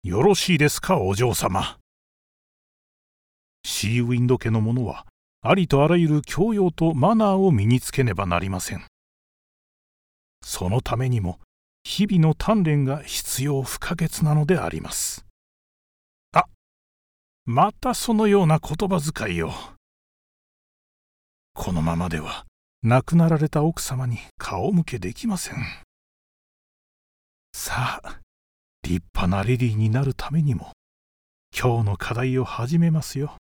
よろしいですか、お嬢様。シーウィンド家の者は、ありとあらゆる教養とマナーを身につけねばなりません。そのためにも、日々の鍛錬が必要不可欠なのであります。あ、またそのような言葉遣いを。このままでは、亡くなられた奥様に顔向けできません。さあ、立派なレディーになるためにも、今日の課題を始めますよ。